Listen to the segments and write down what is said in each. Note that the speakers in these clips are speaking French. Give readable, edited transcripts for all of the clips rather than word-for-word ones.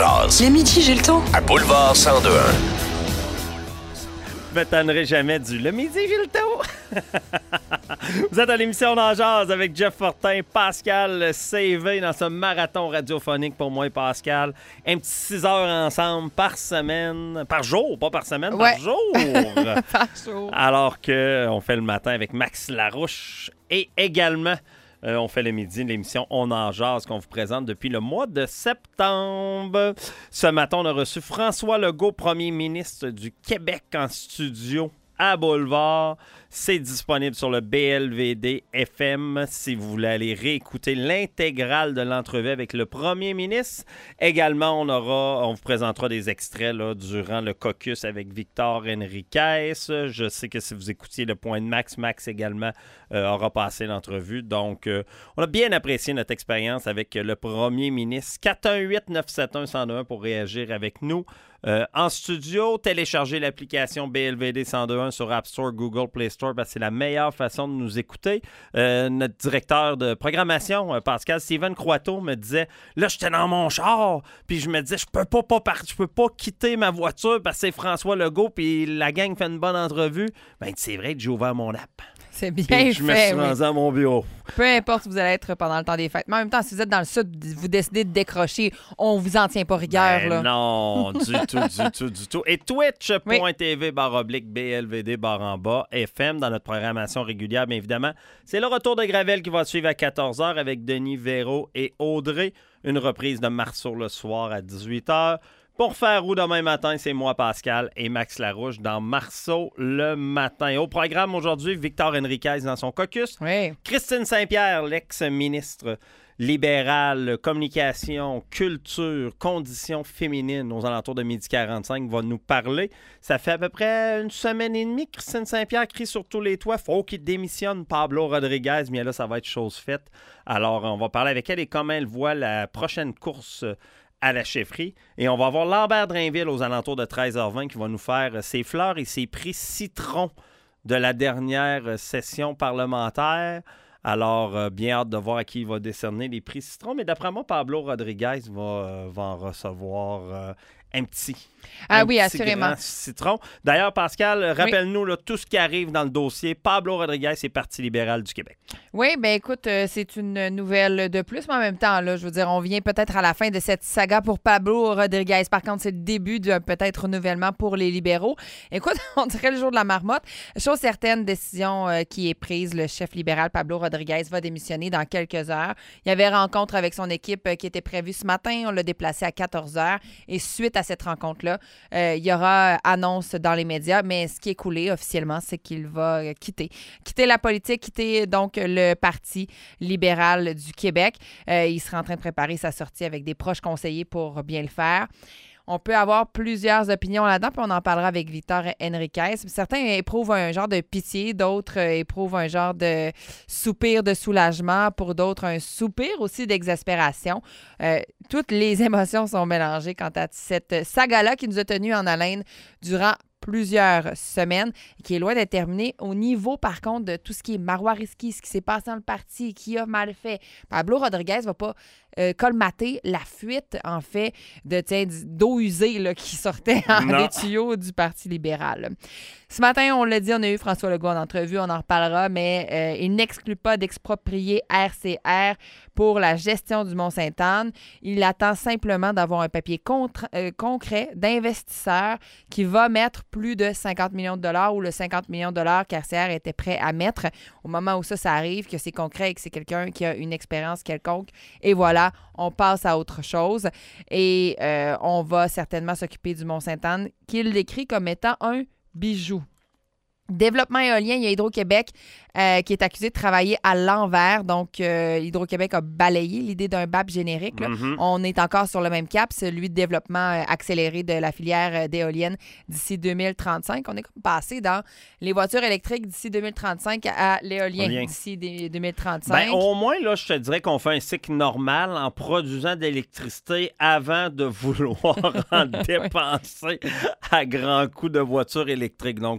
jase. Le midi, j'ai le temps. À Boulevard 102.1. Je m'étonnerai jamais du le midi, j'ai le temps. Vous êtes à l'émission On en jase avec Jeff Fortin, Pascal CV dans ce marathon radiophonique pour moi et Pascal. Un petit 6 heures ensemble par semaine, par jour, pas par semaine, Ouais. par jour. Par jour. Alors qu'on fait le matin avec Max Larouche et également on fait le midi l'émission On en jase qu'on vous présente depuis le mois de septembre. Ce matin, on a reçu François Legault, premier ministre du Québec, en studio à Boulevard. C'est disponible sur le BLVD FM si vous voulez aller réécouter l'intégrale de l'entrevue avec le premier ministre. Également, on vous présentera des extraits là, durant le caucus avec Victor Henriquez. Je sais que si vous écoutiez le point de Max également aura passé l'entrevue. Donc, on a bien apprécié notre expérience avec le premier ministre. 418-971-1021 pour réagir avec nous. En studio, téléchargez l'application BLVD 1021 sur App Store, Google Play Store, parce que c'est la meilleure façon de nous écouter. Notre directeur de programmation, Pascal Steven Croiteau, me disait, là, j'étais dans mon char, puis je me disais, je peux pas quitter ma voiture parce que c'est François Legault, puis la gang fait une bonne entrevue. Ben, c'est vrai que j'ai ouvert mon app. C'est bien Puis je me fait, suis oui. rendu à mon bureau. Peu importe où vous allez être pendant le temps des fêtes. Mais en même temps, si vous êtes dans le sud, vous décidez de décrocher, on vous en tient pas rigueur. Ben là. non, du tout. Et twitch.tv /BLVD FM dans notre programmation régulière, bien évidemment. C'est le retour de Gravel qui va suivre à 14h avec Denis Véro et Audrey. Une reprise de Marceau le soir à 18h. Pour faire où demain matin, c'est moi, Pascal, et Max Larouche dans Marceau le matin. Au programme aujourd'hui, Victor Henriquez dans son caucus. Oui. Christine Saint-Pierre, l'ex-ministre libérale, communication, culture, conditions féminines aux alentours de 12h45 va nous parler. Ça fait à peu près une semaine et demie que Christine Saint-Pierre crie sur tous les toits. Faut qu'il démissionne Pablo Rodriguez, mais là, ça va être chose faite. Alors, on va parler avec elle et comment elle voit la prochaine course à la chefferie. Et on va avoir Lambert Drainville aux alentours de 13h20 qui va nous faire ses fleurs et ses prix citron de la dernière session parlementaire. Alors, bien hâte de voir à qui il va décerner les prix citron. Mais d'après moi, Pablo Rodriguez va en recevoir un petit. Ah oui, petit assurément. grand citron. D'ailleurs, Pascal, rappelle-nous là, tout ce qui arrive dans le dossier. Pablo Rodriguez est Parti libéral du Québec. Oui, bien écoute, c'est une nouvelle de plus, mais en même temps, là, je veux dire, on vient peut-être à la fin de cette saga pour Pablo Rodriguez. Par contre, c'est le début d'un peut-être renouvellement pour les libéraux. Écoute, on dirait le jour de la marmotte. Chose certaine, décision qui est prise, le chef libéral Pablo Rodriguez va démissionner dans quelques heures. Il y avait rencontre avec son équipe qui était prévue ce matin. On l'a déplacé à 14h. Et suite à cette rencontre-là, il y aura annonce dans les médias, mais ce qui est coulé officiellement, c'est qu'il va quitter la politique, quitter donc le Parti libéral du Québec. Il sera en train de préparer sa sortie avec des proches conseillers pour bien le faire. On peut avoir plusieurs opinions là-dedans, puis on en parlera avec Victor Henriquez. Certains éprouvent un genre de pitié, d'autres éprouvent un genre de soupir de soulagement, pour d'autres un soupir aussi d'exaspération. Toutes les émotions sont mélangées quant à cette saga-là qui nous a tenus en haleine durant plusieurs semaines et qui est loin d'être terminée au niveau, par contre, de tout ce qui est Marois Risky, ce qui s'est passé dans le parti, qui a mal fait. Pablo Rodriguez va pas colmater la fuite, en fait, d'eau usée là, qui sortait des tuyaux du Parti libéral. Ce matin, on l'a dit, on a eu François Legault en entrevue, on en reparlera, mais il n'exclut pas d'exproprier RCR pour la gestion du Mont-Sainte-Anne. Il attend simplement d'avoir un papier concret d'investisseur qui va mettre plus de 50 millions de dollars ou le 50 millions de dollars qu'RCR était prêt à mettre au moment où ça arrive, que c'est concret et que c'est quelqu'un qui a une expérience quelconque. Et voilà, on passe à autre chose. Et on va certainement s'occuper du Mont-Sainte-Anne, qu'il décrit comme étant un bijou. Développement éolien, il y a Hydro-Québec qui est accusé de travailler à l'envers. Donc, Hydro-Québec a balayé l'idée d'un BAP générique. Là. Mm-hmm. On est encore sur le même cap, celui de développement accéléré de la filière d'éoliennes d'ici 2035. On est comme passé dans les voitures électriques d'ici 2035 à l'éolien d'ici 2035. Ben, au moins, là, je te dirais qu'on fait un cycle normal en produisant de l'électricité avant de vouloir en dépenser à grands coups de voitures électriques. Donc,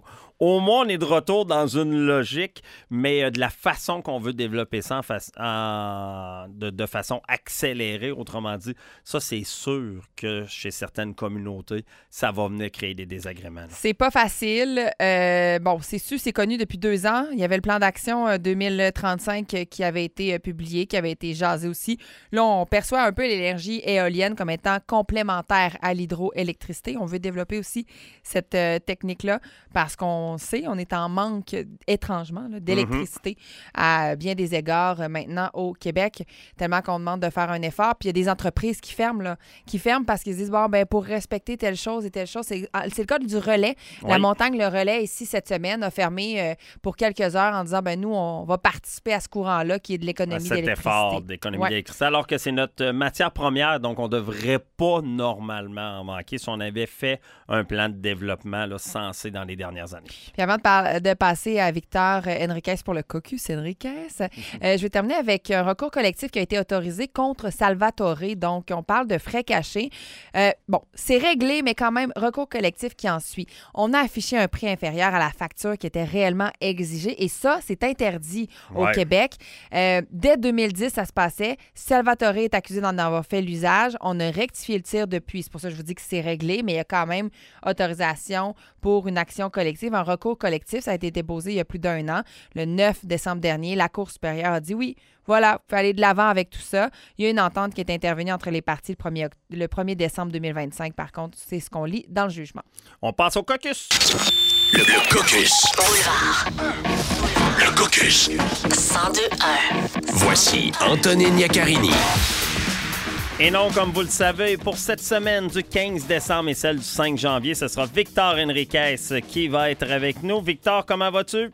au moins, on est de retour dans une logique, mais de la façon qu'on veut développer ça de façon accélérée, autrement dit, ça, c'est sûr que chez certaines communautés, ça va venir créer des désagréments. Là. C'est pas facile. Bon, c'est connu depuis 2 ans. Il y avait le plan d'action 2035 qui avait été publié, qui avait été jasé aussi. Là, on perçoit un peu l'énergie éolienne comme étant complémentaire à l'hydroélectricité. On veut développer aussi cette technique-là parce qu'on sait, on est en manque étrangement là, d'électricité à bien des égards maintenant au Québec, tellement qu'on demande de faire un effort. Puis il y a des entreprises qui ferment parce qu'ils disent, bon, ben pour respecter telle chose et telle chose, c'est le cas du relais. Oui. La montagne, le relais, ici, cette semaine, a fermé pour quelques heures en disant, ben nous, on va participer à ce courant-là qui est de l'économie d'électricité. Cet effort d'économie d'électricité, alors que c'est notre matière première, donc on ne devrait pas normalement en manquer si on avait fait un plan de développement là, sensé dans les dernières années. Puis avant de passer à Victor Henriquez pour le caucus Henriquez, je vais terminer avec un recours collectif qui a été autorisé contre Salvatore. Donc, on parle de frais cachés. Bon, c'est réglé, mais quand même, recours collectif qui en suit. On a affiché un prix inférieur à la facture qui était réellement exigée et ça, c'est interdit au Québec. Dès 2010, ça se passait. Salvatore est accusé d'en avoir fait l'usage. On a rectifié le tir depuis. C'est pour ça que je vous dis que c'est réglé, mais il y a quand même autorisation pour une action collective. Un recours collectif, ça a été déposé il y a plus d'1 an. Le 9 décembre dernier, la Cour supérieure a dit oui, voilà, il faut aller de l'avant avec tout ça. Il y a une entente qui est intervenue entre les parties le 1er décembre 2025. Par contre, c'est ce qu'on lit dans le jugement. On passe au caucus. Le caucus. Le caucus. 102.1. Voici Antonine Iaccarini. Et non, comme vous le savez, pour cette semaine du 15 décembre et celle du 5 janvier, ce sera Victor Henriquez qui va être avec nous. Victor, comment vas-tu?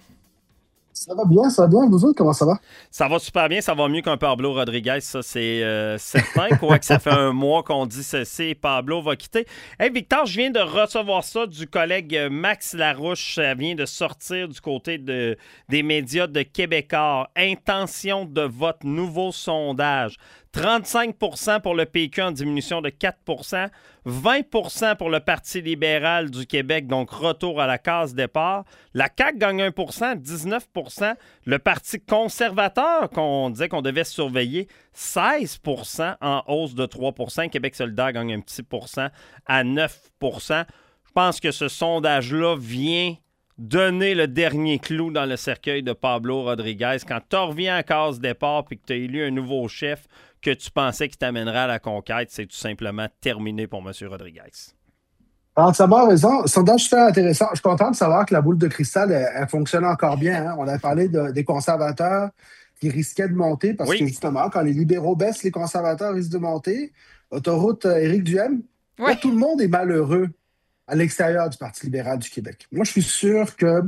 Ça va bien. Vous autres, comment ça va? Ça va super bien. Ça va mieux qu'un Pablo Rodriguez, ça, c'est certain. Quoique ça fait un mois qu'on dit ceci et Pablo va quitter. Hey, Victor, je viens de recevoir ça du collègue Max Larouche. Ça vient de sortir du côté des médias de Québécois. Intention de vote, nouveau sondage. 35 % pour le PQ en diminution de 4 %, 20 % pour le Parti libéral du Québec, donc retour à la case départ. La CAQ gagne 1 %, 19 %. Le Parti conservateur, qu'on disait qu'on devait surveiller, 16 % en hausse de 3 %. Québec solidaire gagne un petit pourcent à 9 %. Je pense que ce sondage-là vient donner le dernier clou dans le cercueil de Pablo Rodriguez. Quand tu reviens à case départ et que tu as élu un nouveau chef que tu pensais qu'il t'amènerait à la conquête, c'est tout simplement terminé pour M. Rodriguez. Entièrement raison. Sondage super intéressant. Je suis content de savoir que la boule de cristal, elle fonctionne encore bien. Hein? On a parlé des conservateurs qui risquaient de monter parce que justement, quand les libéraux baissent, les conservateurs risquent de monter. Autoroute Éric Duhaime, là, tout le monde est malheureux à l'extérieur du Parti libéral du Québec. Moi, je suis sûr que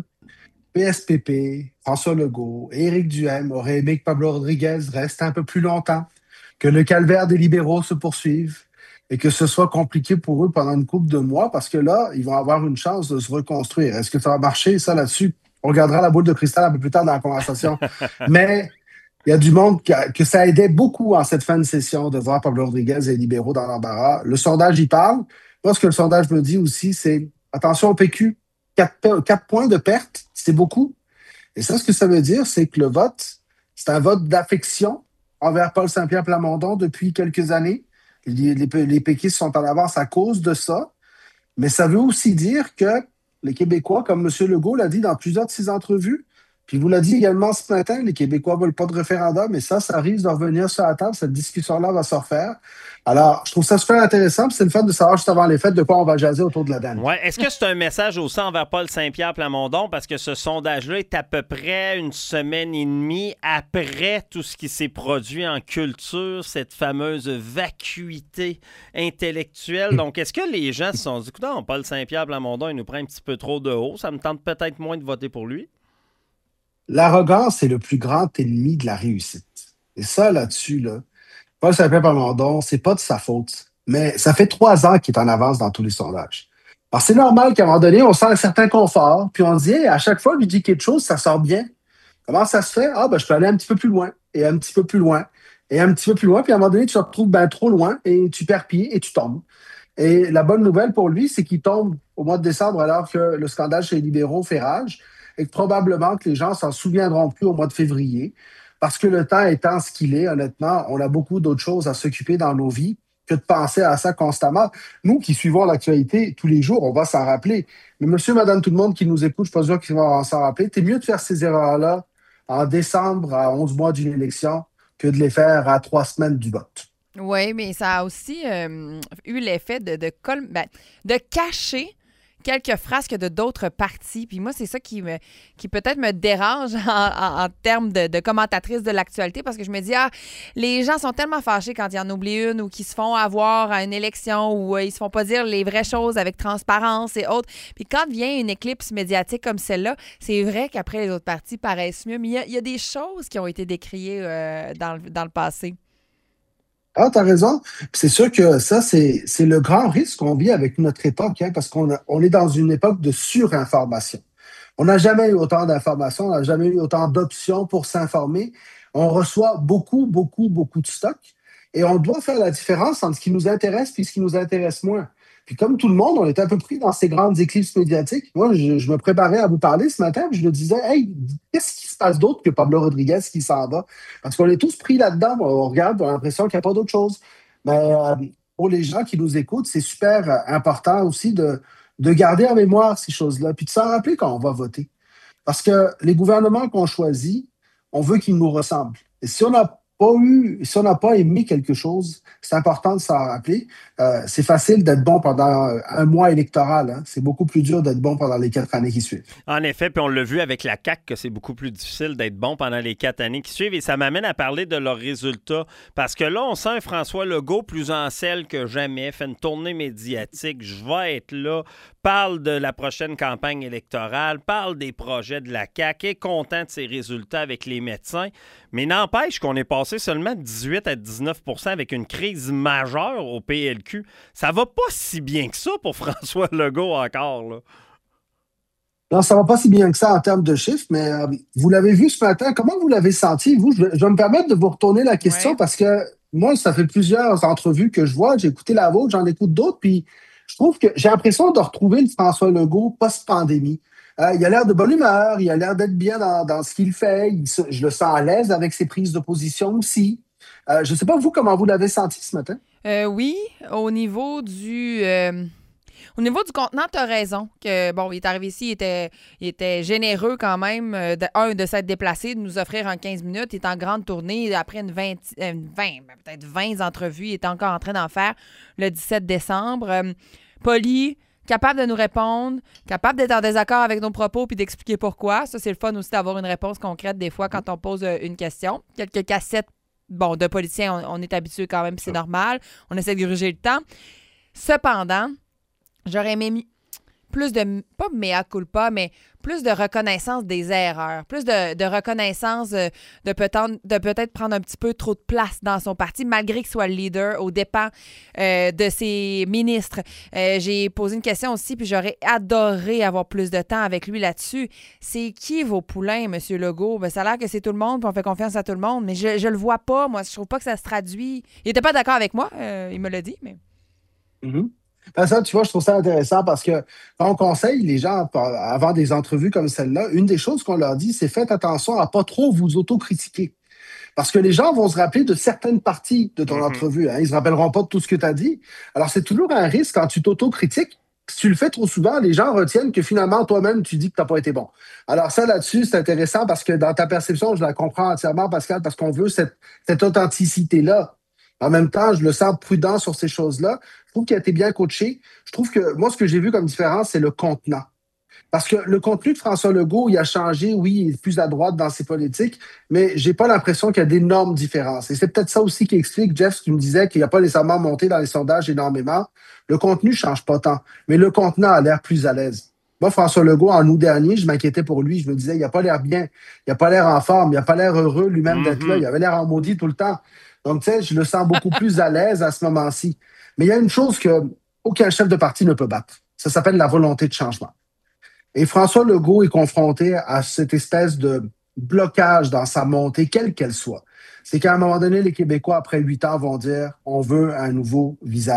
PSPP, François Legault et Éric Duhaime auraient aimé que Pablo Rodriguez reste un peu plus longtemps, que le calvaire des libéraux se poursuive et que ce soit compliqué pour eux pendant une couple de mois parce que là, ils vont avoir une chance de se reconstruire. Est-ce que ça va marcher? Ça, là-dessus, on regardera la boule de cristal un peu plus tard dans la conversation. Mais il y a du monde que ça aidait beaucoup en cette fin de session de voir Pablo Rodriguez et les libéraux dans l'embarras. Le sondage y parle. Moi, ce que le sondage me dit aussi, c'est attention au PQ, 4 points de perte, c'est beaucoup. Et ça, ce que ça veut dire, c'est que le vote, c'est un vote d'affection envers Paul Saint-Pierre Plamondon depuis quelques années. Les péquistes sont en avance à cause de ça. Mais ça veut aussi dire que les Québécois, comme M. Legault l'a dit dans plusieurs de ses entrevues, puis vous l'a dit également ce matin, les Québécois ne veulent pas de référendum, et ça risque de revenir sur la table. Cette discussion-là va se refaire. Alors, je trouve ça super intéressant, puis c'est le fait de savoir juste avant les fêtes de quoi on va jaser autour de la dame. Ouais. Est-ce que c'est un message aussi envers Paul Saint-Pierre Plamondon? Parce que ce sondage-là est à peu près une semaine et demie après tout ce qui s'est produit en culture, cette fameuse vacuité intellectuelle. Donc, est-ce que les gens se sont dit, écoute, Paul Saint-Pierre Plamondon, il nous prend un petit peu trop de haut, ça me tente peut-être moins de voter pour lui? L'arrogance est le plus grand ennemi de la réussite. Et ça, là-dessus, là, Paul Saint-Pierre Plamondon, c'est pas de sa faute. Mais ça fait 3 ans qu'il est en avance dans tous les sondages. Alors, c'est normal qu'à un moment donné, on sent un certain confort, puis on se dit, hey, à chaque fois qu'il dit quelque chose, ça sort bien. Comment ça se fait? Je peux aller un petit peu plus loin, et un petit peu plus loin, et un petit peu plus loin, puis à un moment donné, tu te retrouves trop loin, et tu perds pied, et tu tombes. Et la bonne nouvelle pour lui, c'est qu'il tombe au mois de décembre alors que le scandale chez les libéraux fait rage et que probablement que les gens s'en souviendront plus au mois de février parce que le temps étant ce qu'il est, honnêtement, on a beaucoup d'autres choses à s'occuper dans nos vies que de penser à ça constamment. Nous qui suivons l'actualité tous les jours, on va s'en rappeler. Mais monsieur, madame, tout le monde qui nous écoute, je ne suis pas sûr qu'ils vont s'en rappeler. C'est mieux de faire ces erreurs-là en décembre, à 11 mois d'une élection, que de les faire à 3 semaines du vote. Oui, mais ça a aussi eu l'effet de cacher quelques frasques de d'autres partis. Puis moi, c'est ça qui peut-être me dérange en termes de commentatrice de l'actualité parce que je me dis, les gens sont tellement fâchés quand ils en oublient une ou qu'ils se font avoir à une élection ou ils se font pas dire les vraies choses avec transparence et autres. Puis quand vient une éclipse médiatique comme celle-là, c'est vrai qu'après, les autres partis paraissent mieux, mais il y a des choses qui ont été décriées dans le passé. Ah, t'as raison. Puis c'est sûr que ça, c'est le grand risque qu'on vit avec notre époque, hein, parce on est dans une époque de surinformation. On n'a jamais eu autant d'informations, on n'a jamais eu autant d'options pour s'informer. On reçoit beaucoup, beaucoup, beaucoup de stock et on doit faire la différence entre ce qui nous intéresse et ce qui nous intéresse moins. Puis comme tout le monde, on est un peu pris dans ces grandes éclipses médiatiques. Moi, je me préparais à vous parler ce matin, puis je me disais, hey, qu'est-ce qui se passe d'autre que Pablo Rodriguez qui s'en va? Parce qu'on est tous pris là-dedans. On regarde, on a l'impression qu'il n'y a pas d'autre chose. Mais pour les gens qui nous écoutent, c'est super important aussi de garder en mémoire ces choses-là, puis de s'en rappeler quand on va voter. Parce que les gouvernements qu'on choisit, on veut qu'ils nous ressemblent. Et si on n'a pas aimé quelque chose, c'est important de s'en rappeler. C'est facile d'être bon pendant un mois électoral, hein. C'est beaucoup plus dur d'être bon pendant les 4 années qui suivent. En effet, puis on l'a vu avec la CAQ que c'est beaucoup plus difficile d'être bon pendant les 4 années qui suivent et ça m'amène à parler de leurs résultats parce que là, on sent un François Legault plus en selle que jamais, fait une tournée médiatique, je vais être là, parle de la prochaine campagne électorale, parle des projets de la CAQ, est content de ses résultats avec les médecins, mais n'empêche qu'on est passé seulement de 18 à 19 % avec une crise majeure au PLQ. Ça va pas si bien que ça pour François Legault encore, là. Non, ça va pas si bien que ça en termes de chiffres, mais vous l'avez vu ce matin. Comment vous l'avez senti, vous? Je vais me permettre de vous retourner la question parce que moi, ça fait plusieurs entrevues que je vois. J'ai écouté la vôtre, j'en écoute d'autres, puis je trouve que j'ai l'impression de retrouver le François Legault post-pandémie. Il a l'air de bonne humeur, il a l'air d'être bien dans ce qu'il fait. Je le sens à l'aise avec ses prises de position aussi. Je ne sais pas, vous, comment vous l'avez senti ce matin? Oui, au niveau du contenant, tu as raison. Que, bon, il est arrivé ici, il était généreux quand même, de s'être déplacé, de nous offrir en 15 minutes. Il est en grande tournée. Après peut-être 20 entrevues, il est encore en train d'en faire le 17 décembre. Poli, capable de nous répondre, capable d'être en désaccord avec nos propos puis d'expliquer pourquoi. Ça, c'est le fun aussi d'avoir une réponse concrète des fois quand on pose une question. Quelques cassettes, de politiciens, on est habitué quand même, c'est normal. On essaie de gruger le temps. Cependant, j'aurais aimé plus pas mea culpa, mais plus de reconnaissance des erreurs, plus de reconnaissance de peut-être prendre un petit peu trop de place dans son parti, malgré qu'il soit le leader aux dépens de ses ministres. J'ai posé une question aussi, puis j'aurais adoré avoir plus de temps avec lui là-dessus. C'est qui vos poulains, M. Legault? Ben, ça a l'air que c'est tout le monde, puis on fait confiance à tout le monde, mais je le vois pas, moi. Je trouve pas que ça se traduit. Il était pas d'accord avec moi, il me l'a dit, mais... Mm-hmm. Ben ça, tu vois, je trouve ça intéressant parce que quand on conseille les gens avant des entrevues comme celle-là, une des choses qu'on leur dit, c'est faites attention à pas trop vous autocritiquer. Parce que les gens vont se rappeler de certaines parties de ton entrevue. Hein. Ils se rappelleront pas de tout ce que tu as dit. Alors, c'est toujours un risque quand tu t'autocritiques. Si tu le fais trop souvent, les gens retiennent que finalement, toi-même, tu dis que tu n'as pas été bon. Alors ça, là-dessus, c'est intéressant parce que dans ta perception, je la comprends entièrement, Pascal, parce qu'on veut cette authenticité-là. En même temps, je le sens prudent sur ces choses-là. Je trouve qu'il a été bien coaché. Je trouve que moi, ce que j'ai vu comme différence, c'est le contenant. Parce que le contenu de François Legault, il a changé, oui, il est plus à droite dans ses politiques, mais j'ai pas l'impression qu'il y a d'énormes différences. Et c'est peut-être ça aussi qui explique, Jeff, ce qui me disait qu'il n'a pas nécessairement monté dans les sondages énormément. Le contenu change pas tant, mais le contenant a l'air plus à l'aise. Moi, François Legault, en août dernier, je m'inquiétais pour lui. Je me disais, il n'a pas l'air bien, il n'a pas l'air en forme, il n'a pas l'air heureux lui-même d'être là. Il avait l'air en maudit tout le temps. Donc, tu sais, je le sens beaucoup plus à l'aise à ce moment-ci. Mais il y a une chose qu'aucun chef de parti ne peut battre. Ça s'appelle la volonté de changement. Et François Legault est confronté à cette espèce de blocage dans sa montée, quelle qu'elle soit. C'est qu'à un moment donné, les Québécois, après 8 ans, vont dire « on veut un nouveau visage ».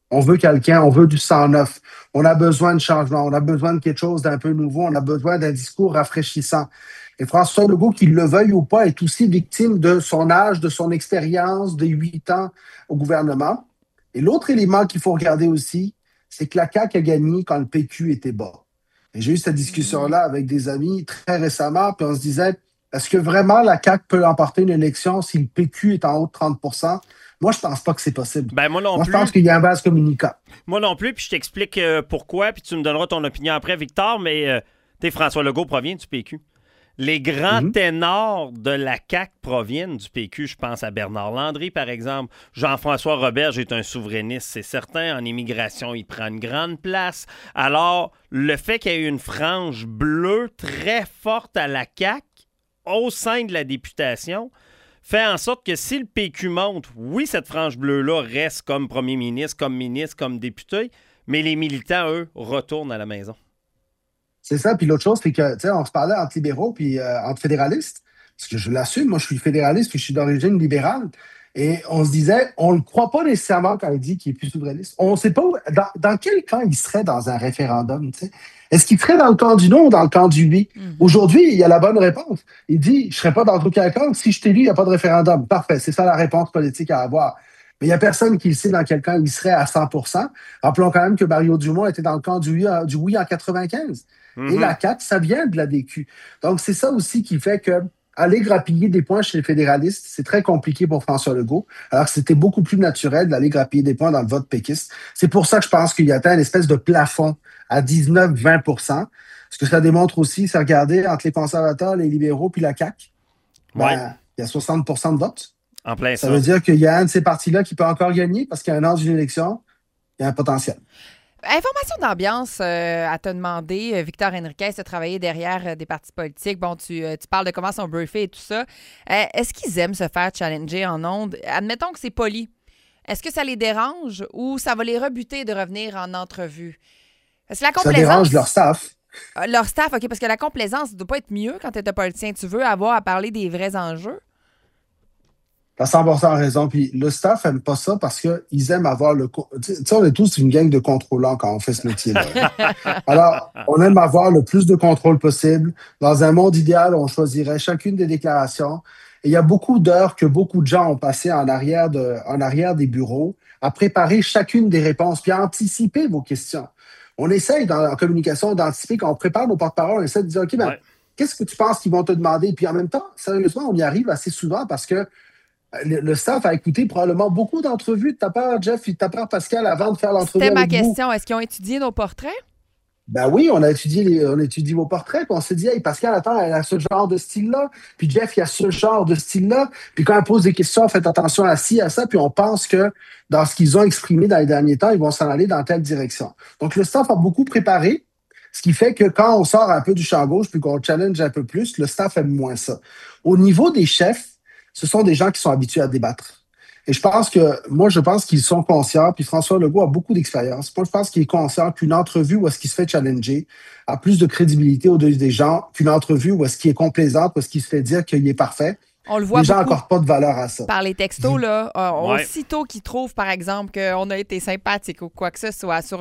On veut quelqu'un, on veut du sang neuf. On a besoin de changement, on a besoin de quelque chose d'un peu nouveau, on a besoin d'un discours rafraîchissant. Et François Legault, qu'il le veuille ou pas, est aussi victime de son âge, de son expérience, de 8 ans au gouvernement. Et l'autre élément qu'il faut regarder aussi, c'est que la CAQ a gagné quand le PQ était bas. Et j'ai eu cette discussion-là avec des amis très récemment, puis on se disait, est-ce que vraiment la CAQ peut emporter une élection si le PQ est en haut de 30 %? Moi, je pense pas que c'est possible. Ben, moi non plus. Je pense qu'il y a un vase communicant. Moi non plus, puis je t'explique pourquoi, puis tu me donneras ton opinion après, Victor, mais François Legault provient du PQ. Les grands ténors de la CAQ proviennent du PQ. Je pense à Bernard Landry, par exemple. Jean-François Roberge est un souverainiste, c'est certain. En immigration, il prend une grande place. Alors, le fait qu'il y ait une frange bleue très forte à la CAQ au sein de la députation fait en sorte que si le PQ monte, oui, cette frange bleue-là reste comme premier ministre, comme député, mais les militants, eux, retournent à la maison. C'est ça. Puis l'autre chose, c'est que, tu sais, on se parlait entre libéraux puis entre fédéralistes. Parce que je l'assume, moi, je suis fédéraliste puis je suis d'origine libérale. Et on se disait, on ne le croit pas nécessairement quand il dit qu'il est plus souverainiste. On ne sait pas dans quel camp il serait dans un référendum, tu sais. Est-ce qu'il serait dans le camp du non ou dans le camp du oui? Aujourd'hui, il y a la bonne réponse. Il dit, je ne serais pas dans aucun camp. Si je t'ai lu, il n'y a pas de référendum. Parfait. C'est ça la réponse politique à avoir. Mais il n'y a personne qui le sait dans quel camp il serait à 100 %. Rappelons quand même que Mario Dumont était dans le camp du oui en 95. Et la CAQ, ça vient de la DQ. Donc, c'est ça aussi qui fait que aller grappiller des points chez les fédéralistes, c'est très compliqué pour François Legault, alors que c'était beaucoup plus naturel d'aller grappiller des points dans le vote péquiste. C'est pour ça que je pense qu'il y a atteint une espèce de plafond à 19-20 %. Ce que ça démontre aussi, c'est regarder entre les conservateurs, les libéraux puis la CAQ. Ben, il y a 60 % de vote. En plein ça veut dire qu'il y a un de ces partis-là qui peut encore gagner parce qu'à un an d'une élection, il y a un potentiel. Information d'ambiance à te demander. Victor Henriquez a travaillé derrière des partis politiques. Bon, tu parles de comment sont briefés et tout ça. Est-ce qu'ils aiment se faire challenger en ondes? Admettons que c'est poli. Est-ce que ça les dérange ou ça va les rebuter de revenir en entrevue? Parce que la complaisance... Ça dérange leur staff. Leur staff, OK, parce que la complaisance ne doit pas être mieux quand tu es un politicien. Tu veux avoir à parler des vrais enjeux? T'as 100 % raison. Puis le staff n'aime pas ça parce qu'ils aiment avoir le... Tu sais, on est tous une gang de contrôlants quand on fait ce métier-là. Alors, on aime avoir le plus de contrôle possible. Dans un monde idéal, on choisirait chacune des déclarations. Et il y a beaucoup d'heures que beaucoup de gens ont passé en arrière des bureaux à préparer chacune des réponses puis à anticiper vos questions. On essaye, en communication, d'anticiper. Quand on prépare nos porte-paroles, on essaie de dire, OK, ben, qu'est-ce que tu penses qu'ils vont te demander? Puis en même temps, sérieusement, on y arrive assez souvent parce que le staff a écouté probablement beaucoup d'entrevues de ta part, Jeff, et de ta part, Pascal, avant de faire l'entrevue. C'était ma question. Est-ce qu'ils ont étudié nos portraits? Ben oui, on a étudié vos portraits, puis on s'est dit, hey, Pascal, attends, elle a ce genre de style-là, puis Jeff, il y a ce genre de style-là, puis quand on pose des questions, faites attention à ci, à ça, puis on pense que dans ce qu'ils ont exprimé dans les derniers temps, ils vont s'en aller dans telle direction. Donc, le staff a beaucoup préparé, ce qui fait que quand on sort un peu du champ gauche, puis qu'on challenge un peu plus, le staff aime moins ça. Au niveau des chefs, ce sont des gens qui sont habitués à débattre. Et je pense qu'ils sont conscients, puis François Legault a beaucoup d'expérience. Moi, je pense qu'il est conscient qu'une entrevue où est-ce qu'il se fait challenger a plus de crédibilité aux yeux des gens qu'une entrevue où est-ce qu'il est complaisant, où est-ce qu'il se fait dire qu'il est parfait. On le voit les gens beaucoup n'accordent pas de valeur à ça. Par les textos, là, aussitôt qu'ils trouvent, par exemple, qu'on a été sympathique ou quoi que ce soit, sur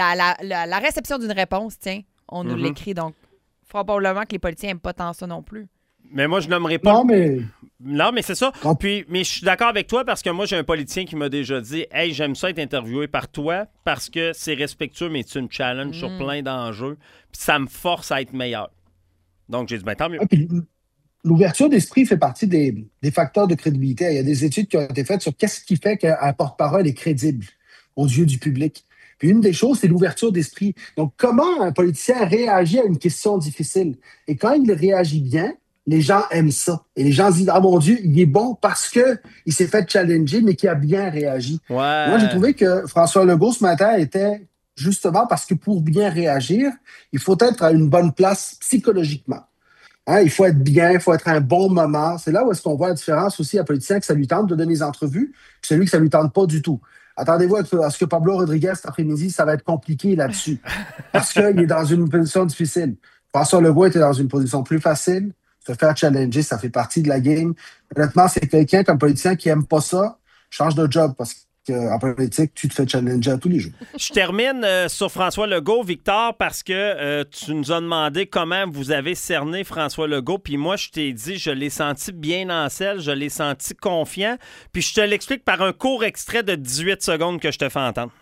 la réception d'une réponse, tiens, on nous l'écrit. Donc, probablement que les politiciens n'aiment pas tant ça non plus. Mais moi, je nommerai pas. Non, mais c'est ça. Non. Mais je suis d'accord avec toi parce que moi, j'ai un politicien qui m'a déjà dit, hey, j'aime ça être interviewé par toi parce que c'est respectueux, mais tu me challenges sur plein d'enjeux. Puis ça me force à être meilleur. Donc, j'ai dit, ben tant mieux. L'ouverture d'esprit fait partie des facteurs de crédibilité. Il y a des études qui ont été faites sur qu'est-ce qui fait qu'un porte-parole est crédible aux yeux du public. Puis une des choses, c'est l'ouverture d'esprit. Donc, comment un politicien réagit à une question difficile? Et quand il réagit bien, les gens aiment ça. Et les gens se disent, ah mon Dieu, il est bon parce qu'il s'est fait challenger, mais qu'il a bien réagi. Ouais. Moi, j'ai trouvé que François Legault, ce matin, était justement parce que pour bien réagir, il faut être à une bonne place psychologiquement. Hein, il faut être bien, il faut être à un bon moment. C'est là où est-ce qu'on voit la différence aussi à un politicien que ça lui tente de donner des entrevues, puis celui que ça lui tente pas du tout. Attendez-vous à ce que Pablo Rodriguez, cet après-midi, ça va être compliqué là-dessus. Parce qu'il est dans une position difficile. François Legault était dans une position plus facile. Se faire challenger, ça fait partie de la game. Honnêtement, c'est quelqu'un comme politicien qui aime pas ça, change de job parce En politique, tu te fais challenger à tous les jours. Je termine sur François Legault, Victor, parce que tu nous as demandé comment vous avez cerné François Legault. Puis moi, je t'ai dit, je l'ai senti bien en selle, je l'ai senti confiant. Puis je te l'explique par un court extrait de 18 secondes que je te fais entendre.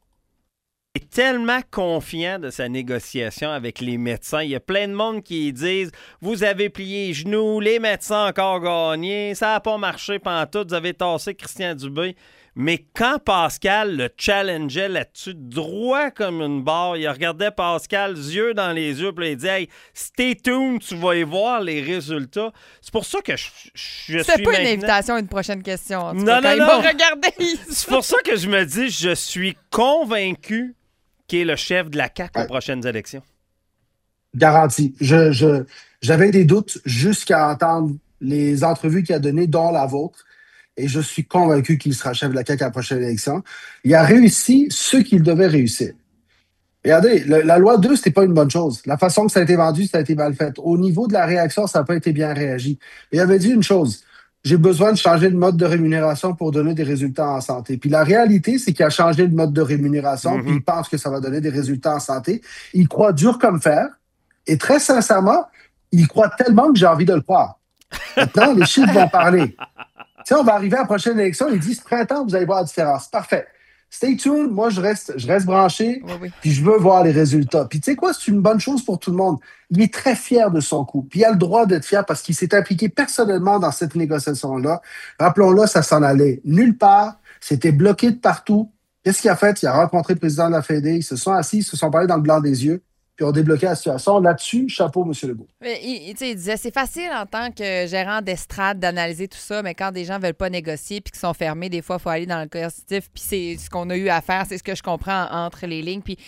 Il est tellement confiant de sa négociation avec les médecins. Il y a plein de monde qui disent « Vous avez plié les genoux, les médecins ont encore gagné, ça n'a pas marché pantoute, vous avez tassé Christian Dubé. » Mais quand Pascal le challengeait là-dessus, droit comme une barre, il regardait Pascal, yeux dans les yeux, puis il dit « Hey, stay tuned, tu vas y voir les résultats. » C'est pour ça que je suis C'est pas maintenant... une invitation à une prochaine question. En tout Non, cas, non, quand non. il m'a regardé. C'est pour ça que je me dis, je suis convaincu qu'il est le chef de la CAQ aux prochaines élections. Garanti. J'avais des doutes jusqu'à entendre les entrevues qu'il a données, dont la vôtre, et je suis convaincu qu'il sera chef de la CAQ à la prochaine élection. Il a réussi ce qu'il devait réussir. Regardez, la loi 2, c'était pas une bonne chose. La façon que ça a été vendu, ça a été mal fait. Au niveau de la réaction, ça n'a pas été bien réagi. Il avait dit une chose: j'ai besoin de changer le mode de rémunération pour donner des résultats en santé. Puis la réalité, c'est qu'il a changé le mode de rémunération, puis il pense que ça va donner des résultats en santé. Il croit dur comme fer, et très sincèrement, il croit tellement que j'ai envie de le croire. Maintenant, les chiffres vont parler. Tu sais, on va arriver à la prochaine élection, ils disent « Printemps, vous allez voir la différence. » Parfait. Stay tuned, moi je reste branché, Oui. puis je veux voir les résultats. Puis tu sais quoi, c'est une bonne chose pour tout le monde. Il est très fier de son coup, puis il a le droit d'être fier parce qu'il s'est impliqué personnellement dans cette négociation-là. Rappelons-le, ça s'en allait nulle part, c'était bloqué de partout. Qu'est-ce qu'il a fait? Il a rencontré le président de la Fédé, ils se sont assis, ils se sont parlé dans le blanc des yeux, puis ont débloqué la situation. Là-dessus, chapeau, M. Legault. Il disait, c'est facile en tant que gérant d'estrade d'analyser tout ça, mais quand des gens ne veulent pas négocier puis qu'ils sont fermés, des fois, il faut aller dans le coercitif. Puis c'est ce qu'on a eu à faire, c'est ce que je comprends entre les lignes. Puis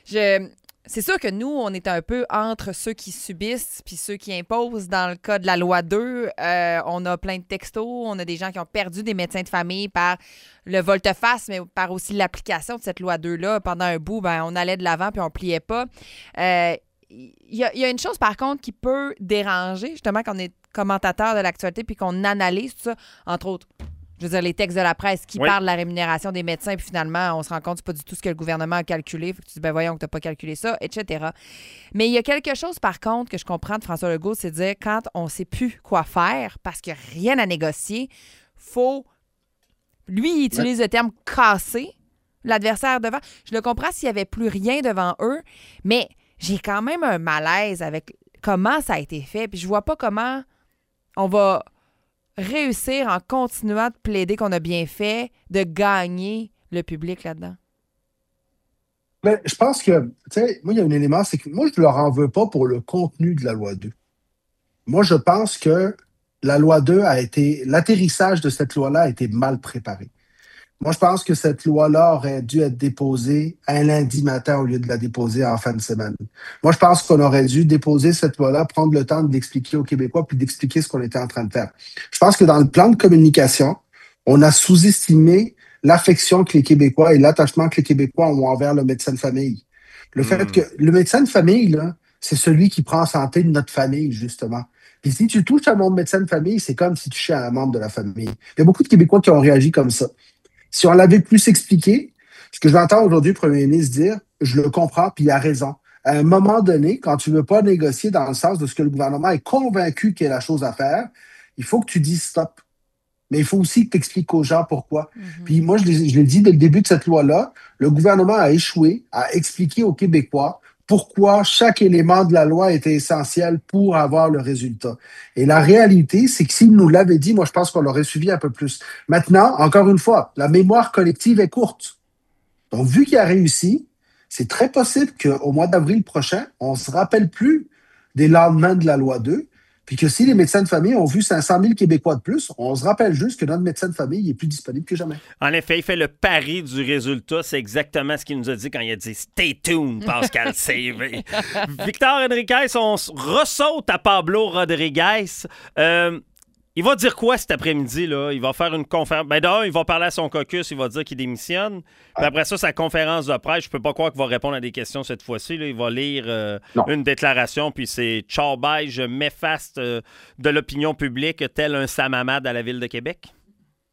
c'est sûr que nous, on est un peu entre ceux qui subissent puis ceux qui imposent. Dans le cas de la loi 2, on a plein de textos, on a des gens qui ont perdu des médecins de famille par le volte-face, mais par aussi l'application de cette loi 2-là. Pendant un bout, on allait de l'avant puis on pliait pas. Il y a une chose, par contre, qui peut déranger, justement, quand on est commentateur de l'actualité puis qu'on analyse tout ça, entre autres, je veux dire, les textes de la presse qui parlent de la rémunération des médecins, puis finalement, on se rend compte que c'est pas du tout ce que le gouvernement a calculé. Fait que tu dis, voyons que tu n'as pas calculé ça, etc. Mais il y a quelque chose, par contre, que je comprends de François Legault, c'est de dire, quand on ne sait plus quoi faire parce qu'il n'y a rien à négocier, faut... Lui, il utilise le terme « casser » l'adversaire devant. Je le comprends s'il n'y avait plus rien devant eux, mais j'ai quand même un malaise avec comment ça a été fait, puis je vois pas comment on va réussir en continuant de plaider qu'on a bien fait, de gagner le public là-dedans. Mais je pense que, tu sais, moi, il y a un élément, c'est que moi, je ne leur en veux pas pour le contenu de la loi 2. Moi, je pense que la loi 2 l'atterrissage de cette loi-là a été mal préparé. Moi, je pense que cette loi-là aurait dû être déposée un lundi matin au lieu de la déposer en fin de semaine. Moi, je pense qu'on aurait dû déposer cette loi-là, prendre le temps de l'expliquer aux Québécois puis d'expliquer ce qu'on était en train de faire. Je pense que dans le plan de communication, on a sous-estimé l'affection que les Québécois et l'attachement que les Québécois ont envers le médecin de famille. Le fait que le médecin de famille, là, c'est celui qui prend santé de notre famille, justement. Puis si tu touches à mon médecin de famille, c'est comme si tu touchais à un membre de la famille. Il y a beaucoup de Québécois qui ont réagi comme ça. Si on l'avait plus expliqué, ce que j'entends aujourd'hui le premier ministre dire, je le comprends, puis il a raison. À un moment donné, quand tu ne veux pas négocier dans le sens de ce que le gouvernement est convaincu qu'il y a la chose à faire, il faut que tu dises stop. Mais il faut aussi que tu expliques aux gens pourquoi. Puis moi, je l'ai dit dès le début de cette loi-là, le gouvernement a échoué à expliquer aux Québécois pourquoi chaque élément de la loi était essentiel pour avoir le résultat. Et la réalité, c'est que s'il nous l'avait dit, moi, je pense qu'on l'aurait suivi un peu plus. Maintenant, encore une fois, la mémoire collective est courte. Donc, vu qu'il a réussi, c'est très possible qu'au mois d'avril prochain, on ne se rappelle plus des lendemains de la loi 2, puis que si les médecins de famille ont vu 500 000 Québécois de plus, on se rappelle juste que notre médecin de famille est plus disponible que jamais. En effet, il fait le pari du résultat. C'est exactement ce qu'il nous a dit quand il a dit « Stay tuned, Pascal CV ». Victor Henriquez, on ressaute à Pablo Rodriguez. Il va dire quoi cet après-midi, là? Il va faire une conférence. Ben d'un, il va parler à son caucus, il va dire qu'il démissionne. Puis après ça, sa conférence de presse, je peux pas croire qu'il va répondre à des questions cette fois-ci. Là. Il va lire une déclaration, puis c'est « Ciao, bye, je m'efface de l'opinion publique tel un Sam Hamad à la Ville de Québec ».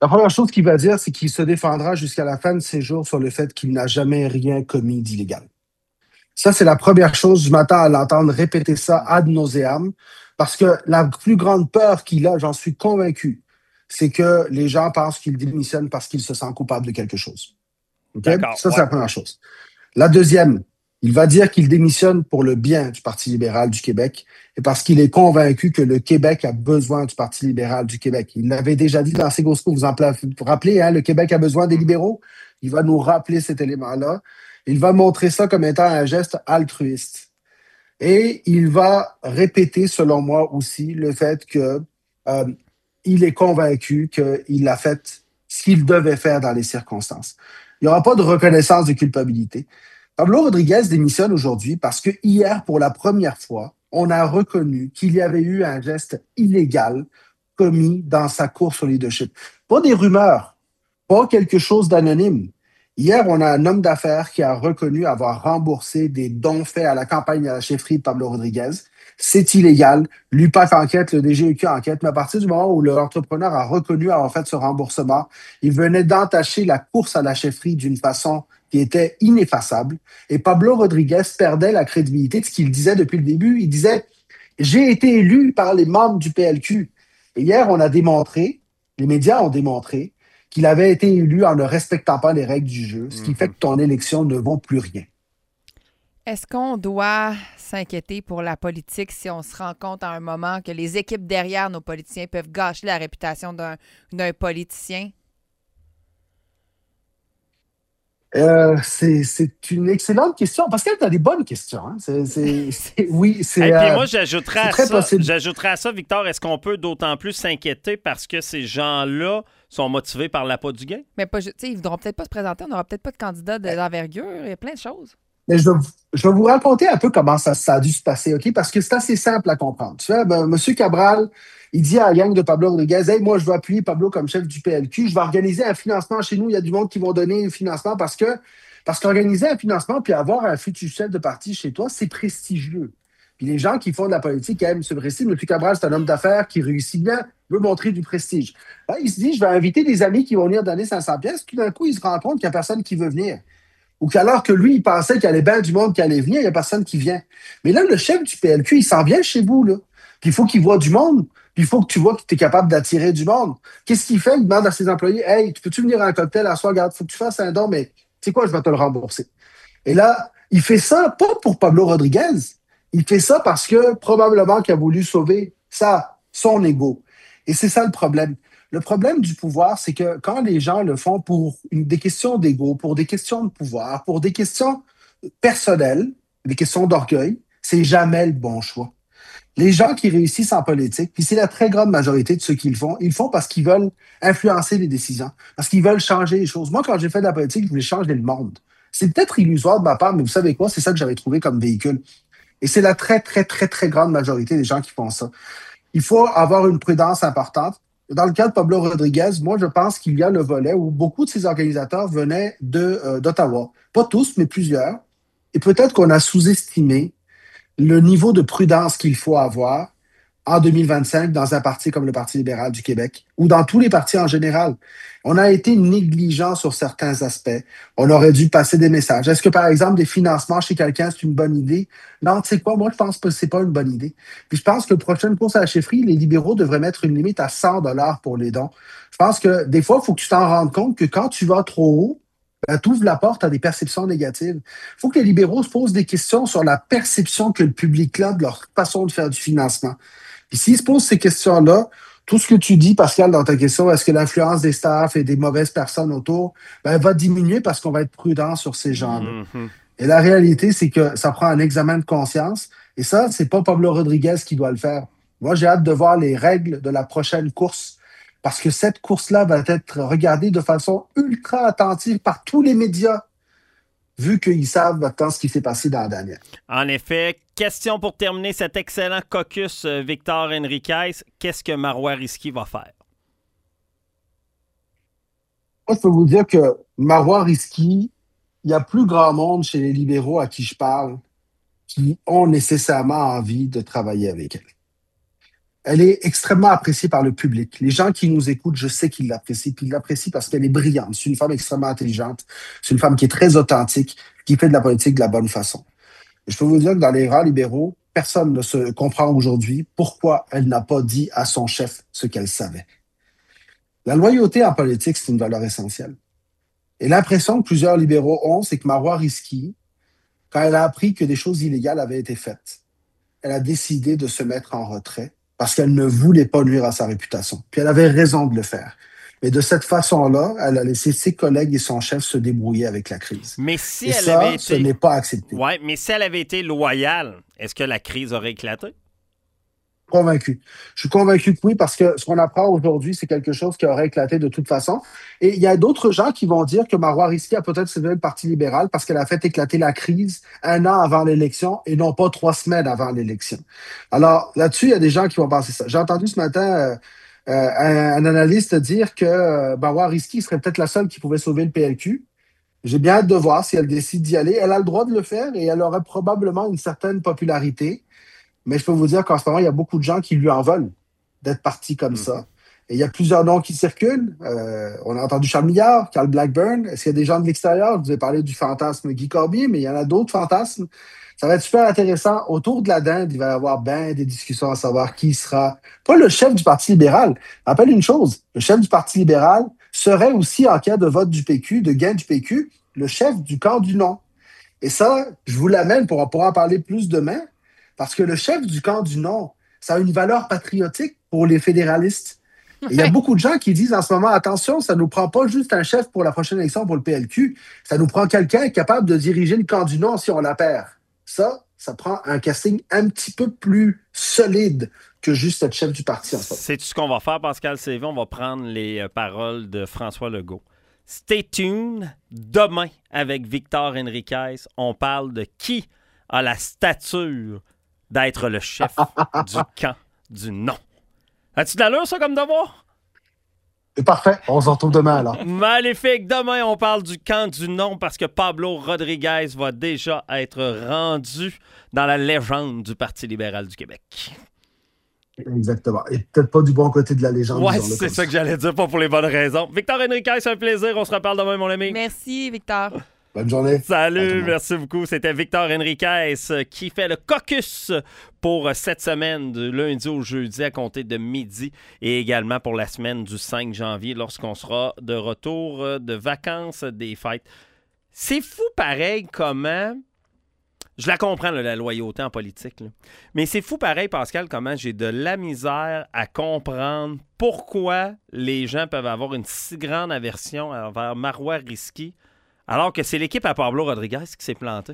La première chose qu'il va dire, c'est qu'il se défendra jusqu'à la fin de ses jours sur le fait qu'il n'a jamais rien commis d'illégal. Ça, c'est la première chose. Je m'attends à l'entendre répéter ça ad nauseam, parce que la plus grande peur qu'il a, j'en suis convaincu, c'est que les gens pensent qu'il démissionne parce qu'il se sent coupable de quelque chose. Okay? D'accord. Ça, c'est Ouais. la première chose. La deuxième, il va dire qu'il démissionne pour le bien du Parti libéral du Québec et parce qu'il est convaincu que le Québec a besoin du Parti libéral du Québec. Il l'avait déjà dit dans ses discours, vous vous rappelez, hein, le Québec a besoin des libéraux. Il va nous rappeler cet élément-là. Il va montrer ça comme étant un geste altruiste. Et il va répéter, selon moi aussi, le fait que il est convaincu qu'il a fait ce qu'il devait faire dans les circonstances. Il n'y aura pas de reconnaissance de culpabilité. Pablo Rodriguez démissionne aujourd'hui parce que hier, pour la première fois, on a reconnu qu'il y avait eu un geste illégal commis dans sa course au leadership. Pas des rumeurs, pas quelque chose d'anonyme. Hier, on a un homme d'affaires qui a reconnu avoir remboursé des dons faits à la campagne à la chefferie de Pablo Rodriguez. C'est illégal. L'UPAC enquête, le DGEQ enquête, mais à partir du moment où l'entrepreneur a reconnu avoir fait ce remboursement, il venait d'entacher la course à la chefferie d'une façon qui était ineffaçable. Et Pablo Rodriguez perdait la crédibilité de ce qu'il disait depuis le début. Il disait, j'ai été élu par les membres du PLQ. Et hier, on a démontré, les médias ont démontré, qu'il avait été élu en ne respectant pas les règles du jeu, ce qui fait que ton élection ne vaut plus rien. Est-ce qu'on doit s'inquiéter pour la politique si on se rend compte à un moment que les équipes derrière nos politiciens peuvent gâcher la réputation d'un politicien? C'est une excellente question. Pascal, tu as des bonnes questions. Hein? Oui, c'est Et puis moi, j'ajouterais très possible. à ça, Victor, est-ce qu'on peut d'autant plus s'inquiéter parce que ces gens-là sont motivés par l'appât du gain? Mais ils ne voudront peut-être pas se présenter, on n'aura peut-être pas de candidat d'envergure, il y a plein de choses. Mais je vais vous raconter un peu comment ça a dû se passer, OK? Parce que c'est assez simple à comprendre. Tu vois, M. Cabral, il dit à la gang de Pablo Rodriguez, hey, moi, je veux appuyer Pablo comme chef du PLQ, je vais organiser un financement chez nous, il y a du monde qui vont donner un financement parce qu'organiser un financement puis avoir un futur chef de parti chez toi, c'est prestigieux. Puis les gens qui font de la politique aiment ce prestige. M. Cabral, c'est un homme d'affaires qui réussit bien, veut montrer du prestige. Là, il se dit, je vais inviter des amis qui vont venir donner 500 pièces. Tout d'un coup, il se rend compte qu'il n'y a personne qui veut venir. Ou qu'alors que lui, il pensait qu'il y avait bien du monde qui allait venir, il n'y a personne qui vient. Mais là, le chef du PLQ, il s'en vient chez vous, là. Puis il faut qu'il voit du monde. Puis il faut que tu vois que tu es capable d'attirer du monde. Qu'est-ce qu'il fait? Il demande à ses employés, hey, peux-tu venir à un cocktail à soir? Regarde, il faut que tu fasses un don, mais tu sais quoi, je vais te le rembourser. Et là, il fait ça pas pour Pablo Rodriguez. Il fait ça parce que probablement qu'il a voulu sauver son ego. Et c'est ça le problème. Le problème du pouvoir, c'est que quand les gens le font pour des questions d'ego, pour des questions de pouvoir, pour des questions personnelles, des questions d'orgueil, c'est jamais le bon choix. Les gens qui réussissent en politique, puis c'est la très grande majorité de ceux qui le font, ils le font parce qu'ils veulent influencer les décisions, parce qu'ils veulent changer les choses. Moi, quand j'ai fait de la politique, je voulais changer le monde. C'est peut-être illusoire de ma part, mais vous savez quoi? C'est ça que j'avais trouvé comme véhicule. Et c'est la très, très, très, très grande majorité des gens qui font ça. Il faut avoir une prudence importante. Dans le cas de Pablo Rodriguez, moi, je pense qu'il y a le volet où beaucoup de ces organisateurs venaient d'Ottawa. Pas tous, mais plusieurs. Et peut-être qu'on a sous-estimé le niveau de prudence qu'il faut avoir en 2025 dans un parti comme le Parti libéral du Québec ou dans tous les partis en général. On a été négligent sur certains aspects. On aurait dû passer des messages. Est-ce que, par exemple, des financements chez quelqu'un, c'est une bonne idée? Non, tu sais quoi? Moi, je pense que c'est pas une bonne idée. Puis je pense que la prochaine course à la chefferie, les libéraux devraient mettre une limite à 100 pour les dons. Je pense que des fois, il faut que tu t'en rendes compte que quand tu vas trop haut, tu ouvres la porte à des perceptions négatives. Il faut que les libéraux se posent des questions sur la perception que le public a de leur façon de faire du financement. Puis s'ils se posent ces questions-là, tout ce que tu dis, Pascal, dans ta question, est-ce que l'influence des staffs et des mauvaises personnes autour va diminuer parce qu'on va être prudent sur ces gens-là. Mm-hmm. Et la réalité, c'est que ça prend un examen de conscience. Et ça, c'est pas Pablo Rodriguez qui doit le faire. Moi, j'ai hâte de voir les règles de la prochaine course parce que cette course-là va être regardée de façon ultra attentive par tous les médias, vu qu'ils savent maintenant ce qui s'est passé dans la dernière. En effet, question pour terminer cet excellent caucus, Victor Henriquez. Qu'est-ce que Marois Risky va faire? Moi, je peux vous dire que Marois Risky, il y a plus grand monde chez les libéraux à qui je parle qui ont nécessairement envie de travailler avec elle. Elle est extrêmement appréciée par le public. Les gens qui nous écoutent, je sais qu'ils l'apprécient. Puis ils l'apprécient parce qu'elle est brillante. C'est une femme extrêmement intelligente. C'est une femme qui est très authentique, qui fait de la politique de la bonne façon. Et je peux vous dire que dans les rangs libéraux, personne ne se comprend aujourd'hui pourquoi elle n'a pas dit à son chef ce qu'elle savait. La loyauté en politique, c'est une valeur essentielle. Et l'impression que plusieurs libéraux ont, c'est que Marois Risky, quand elle a appris que des choses illégales avaient été faites, elle a décidé de se mettre en retrait parce qu'elle ne voulait pas nuire à sa réputation. Puis elle avait raison de le faire. Mais de cette façon-là, elle a laissé ses collègues et son chef se débrouiller avec la crise. Mais si et elle ça, avait ce été... n'est pas accepté. Oui, mais si elle avait été loyale, est-ce que la crise aurait éclaté? Convaincu. Je suis convaincu que oui, parce que ce qu'on apprend aujourd'hui, c'est quelque chose qui aurait éclaté de toute façon. Et il y a d'autres gens qui vont dire que Marois Risky a peut-être sauvé le Parti libéral parce qu'elle a fait éclater la crise 1 an avant l'élection et non pas 3 semaines avant l'élection. Alors, là-dessus, il y a des gens qui vont penser ça. J'ai entendu ce matin un analyste dire que Marois Risky serait peut-être la seule qui pouvait sauver le PLQ. J'ai bien hâte de voir si elle décide d'y aller. Elle a le droit de le faire et elle aurait probablement une certaine popularité. Mais je peux vous dire qu'en ce moment, il y a beaucoup de gens qui lui en veulent d'être parti comme ça. Et il y a plusieurs noms qui circulent. On a entendu Charles Milliard, Carl Blackburn. Est-ce qu'il y a des gens de l'extérieur? Je vous ai parlé du fantasme Guy Cormier, mais il y en a d'autres fantasmes. Ça va être super intéressant. Autour de la dinde, il va y avoir bien des discussions à savoir qui sera, pas le chef du Parti libéral. Rappelle une chose, le chef du Parti libéral serait aussi, en cas de vote du PQ, de gain du PQ, le chef du camp du non. Et ça, je vous l'amène pour en parler plus demain. Parce que le chef du camp du non, ça a une valeur patriotique pour les fédéralistes. Et il y a beaucoup de gens qui disent en ce moment, attention, ça ne nous prend pas juste un chef pour la prochaine élection pour le PLQ, ça nous prend quelqu'un capable de diriger le camp du non si on la perd. Ça prend un casting un petit peu plus solide que juste être chef du parti en ce moment. C'est ce qu'on va faire, Pascal Sévin. On va prendre les paroles de François Legault. Stay tuned. Demain, avec Victor Henriquez, on parle de qui a la stature d'être le chef du camp du non. As-tu de l'allure, ça, comme devoir? C'est parfait. On se retrouve demain, alors. Magnifique. Demain, on parle du camp du non parce que Pablo Rodriguez va déjà être rendu dans la légende du Parti libéral du Québec. Exactement. Et peut-être pas du bon côté de la légende. Ouais, c'est ça que j'allais dire, pas pour les bonnes raisons. Victor Henriquez, c'est un plaisir. On se reparle demain, mon ami. Merci, Victor. Bonne journée. Salut, merci beaucoup. C'était Victor Henriquez qui fait le caucus pour cette semaine, du lundi au jeudi à compter de midi et également pour la semaine du 5 janvier lorsqu'on sera de retour de vacances des fêtes. C'est fou pareil comment... Je la comprends, là, la loyauté en politique. Là. Mais c'est fou pareil, Pascal, comment j'ai de la misère à comprendre pourquoi les gens peuvent avoir une si grande aversion envers Marois Risky alors que c'est l'équipe à Pablo Rodriguez qui s'est plantée.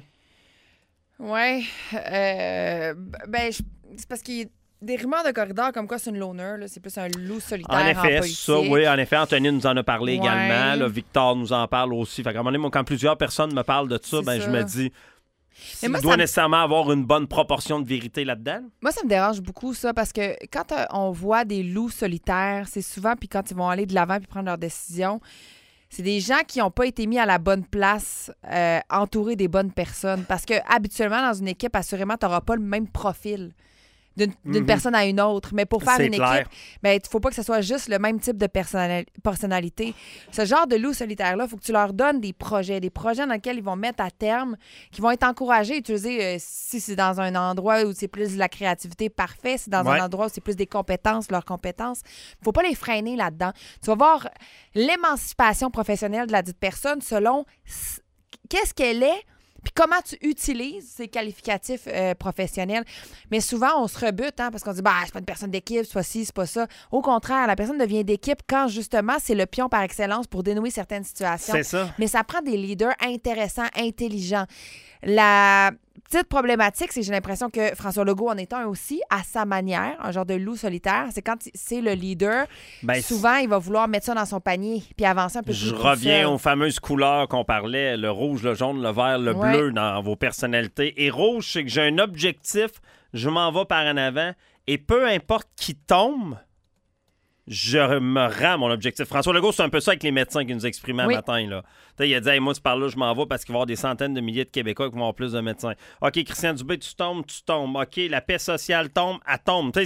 Oui. C'est parce qu'il y a des rumeurs de corridor comme quoi c'est une loner. Là. C'est plus un loup solitaire en effet, en politique. ça, oui. En effet, Anthony nous en a parlé également. Là, Victor nous en parle aussi. Fait qu'à un moment donné, quand plusieurs personnes me parlent de ça, je me dis... Il doit nécessairement avoir une bonne proportion de vérité là-dedans. Moi, ça me dérange beaucoup, ça, parce que quand on voit des loups solitaires, c'est souvent, puis quand ils vont aller de l'avant puis prendre leurs décisions, c'est des gens qui n'ont pas été mis à la bonne place, entourés des bonnes personnes. Parce que habituellement, dans une équipe, assurément, tu n'auras pas le même profil d'une personne à une autre. Mais pour faire une équipe, il ne faut pas que ce soit juste le même type de personnalité. Ce genre de loup solitaire-là, il faut que tu leur donnes des projets dans lesquels ils vont mettre à terme, qui vont être encouragés à utiliser, si c'est dans un endroit où c'est plus de la créativité, parfait. Si c'est dans un endroit où c'est plus des compétences, leurs compétences. Il ne faut pas les freiner là-dedans. Tu vas voir l'émancipation professionnelle de la dite personne selon qu'est-ce qu'elle est, puis comment tu utilises ces qualificatifs professionnels. Mais souvent, on se rebute parce qu'on dit c'est pas une personne d'équipe, c'est pas ci, c'est pas ça. Au contraire, la personne devient d'équipe quand, justement, c'est le pion par excellence pour dénouer certaines situations. C'est ça. Mais ça prend des leaders intéressants, intelligents. La petite problématique, c'est que j'ai l'impression que François Legault en est un aussi, à sa manière, un genre de loup solitaire. C'est quand c'est le leader, souvent, il va vouloir mettre ça dans son panier puis avancer un peu plus. Je reviens aux fameuses couleurs qu'on parlait, le rouge, le jaune, le vert, le bleu dans vos personnalités. Et rouge, c'est que j'ai un objectif, je m'en vais par en avant et peu importe qui tombe, je me rends à mon objectif. François Legault, c'est un peu ça avec les médecins qui nous exprimaient un matin. Là. Il a dit hey, moi, tu parles là, je m'en vais parce qu'il va y avoir des centaines de milliers de Québécois qui vont avoir plus de médecins. OK, Christian Dubé, tu tombes. OK, la paix sociale tombe, elle tombe.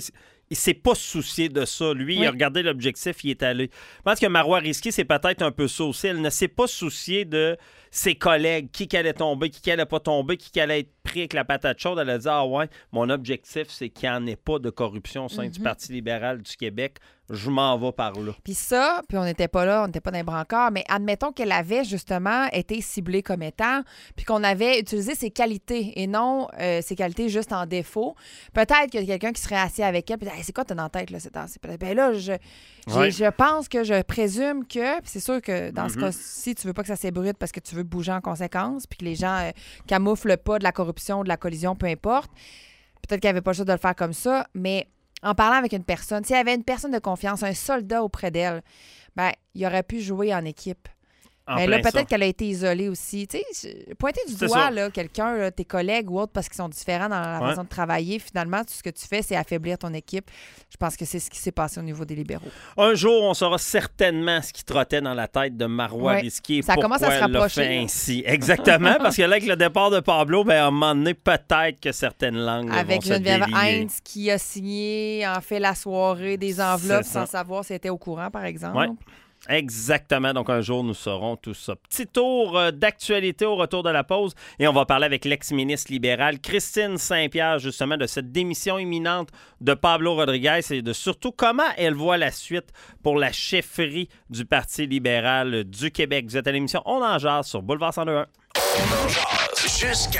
il s'est pas soucié de ça. Lui, il a regardé l'objectif, il est allé. Je pense que Marois Risky, c'est peut-être un peu ça aussi. Elle ne s'est pas souciée de ses collègues, qui allait tomber, qui allait pas tomber, qui allait être pris avec la patate chaude. Elle a dit, ah ouais, mon objectif, c'est qu'il n'y en ait pas de corruption au sein du Parti libéral du Québec. Je m'en vais par là. Puis ça, puis on n'était pas là, on n'était pas dans les brancards, mais admettons qu'elle avait justement été ciblée comme étant, puis qu'on avait utilisé ses qualités et non ses qualités juste en défaut. Peut-être qu'il y a quelqu'un qui serait assis avec elle, puis hey, c'est quoi t'as dans la tête, là, c'est temps-ci? Ben là, je pense que je présume que, puis c'est sûr que dans ce cas-ci, tu veux pas que ça s'ébruite parce que tu veux bouger en conséquence, puis que les gens camouflent pas de la corruption, de la collision, peu importe. Peut-être qu'il n'y avait pas le choix de le faire comme ça, mais en parlant avec une personne, s'il y avait une personne de confiance, un soldat auprès d'elle, ben il aurait pu jouer en équipe. Mais là, peut-être qu'elle a été isolée aussi. Tu sais, pointer du doigt là, quelqu'un, là, tes collègues ou autres, parce qu'ils sont différents dans la façon de travailler, finalement, tout ce que tu fais, c'est affaiblir ton équipe. Je pense que c'est ce qui s'est passé au niveau des libéraux. Un jour, on saura certainement ce qui trottait dans la tête de Marois Risky et pourquoi elle l'a fait ainsi. Exactement, parce que là, avec le départ de Pablo, ben, à un moment donné, peut-être que certaines langues avec vont se Geneviève délier. Heinz qui a signé, en fait, la soirée des enveloppes sans savoir si elle était au courant, par exemple. Ouais. Exactement. Donc, un jour, nous saurons tout ça. Petit tour d'actualité au retour de la pause et on va parler avec l'ex-ministre libérale Christine Saint-Pierre, justement, de cette démission imminente de Pablo Rodriguez et de surtout comment elle voit la suite pour la chefferie du Parti libéral du Québec. Vous êtes à l'émission On en jase sur Boulevard 102.1. On en jase jusqu'à